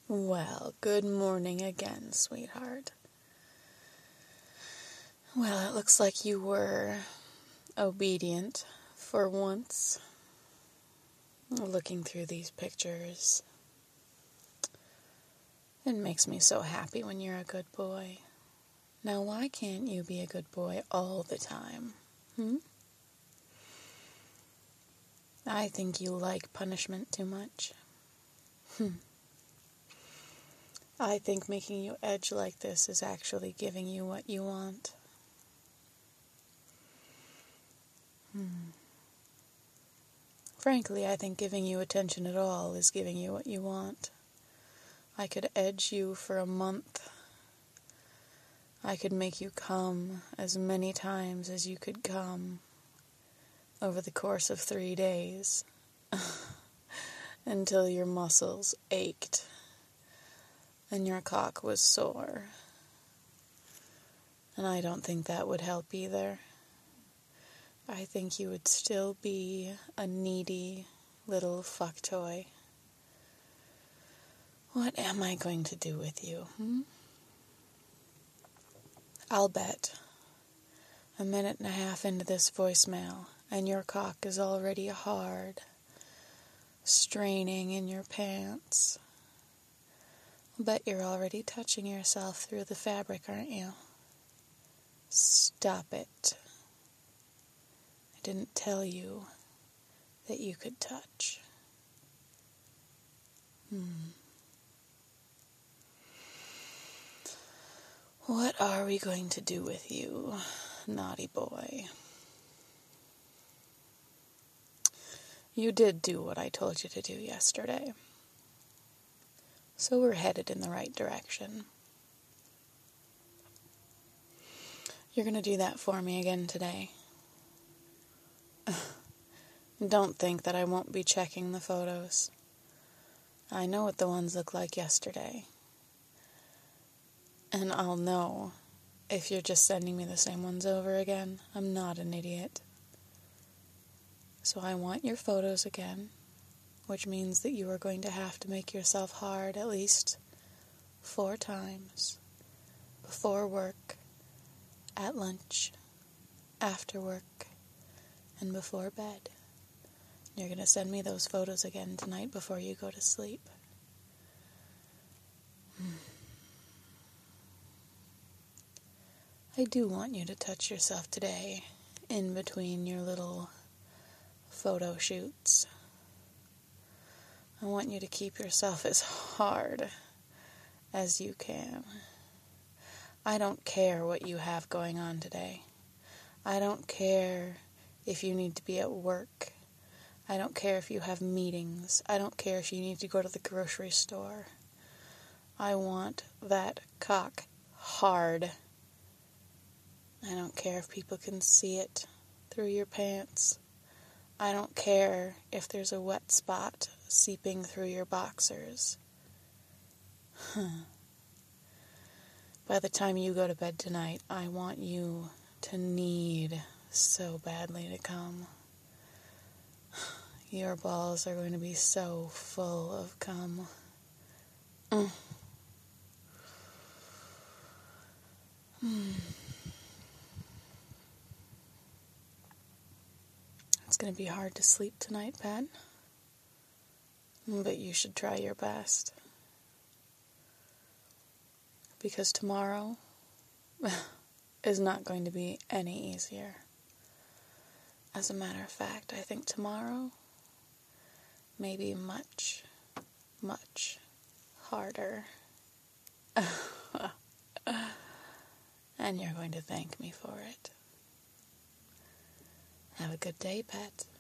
Well, good morning again, sweetheart. Well, it looks like you were obedient for once. Looking through these pictures, it makes me so happy when you're a good boy. Now, why can't you be a good boy all the time? I think you like punishment too much. I think making you edge like this is actually giving you what you want. Frankly, I think giving you attention at all is giving you what you want. I could edge you for a month. I could make you come as many times as you could come over the course of 3 days until your muscles ached and your cock was sore. And I don't think that would help either. I think you would still be a needy little fuck toy. What am I going to do with you? I'll bet a minute and a half into this voicemail and your cock is already hard, straining in your pants. I'll bet you're already touching yourself through the fabric, aren't you? Stop it. I didn't tell you that you could touch. What are we going to do with you, naughty boy? You did do what I told you to do yesterday. So we're headed in the right direction. You're going to do that for me again today. Don't think that I won't be checking the photos. I know what the ones look like yesterday. And I'll know if you're just sending me the same ones over again. I'm not an idiot. So I want your photos again, which means that you are going to have to make yourself hard at least 4 times. Before work, at lunch, after work, and before bed. You're going to send me those photos again tonight before you go to sleep. I do want you to touch yourself today in between your little photo shoots. I want you to keep yourself as hard as you can. I don't care what you have going on today. I don't care if you need to be at work. I don't care if you have meetings. I don't care if you need to go to the grocery store. I want that cock hard. I don't care if people can see it through your pants. I don't care if there's a wet spot seeping through your boxers. By the time you go to bed tonight, I want you to need so badly to come. Your balls are going to be so full of cum. It's going to be hard to sleep tonight, Pat. But you should try your best. Because tomorrow is not going to be any easier. As a matter of fact, I think tomorrow may be much, much harder. And you're going to thank me for it. Have a good day, pet.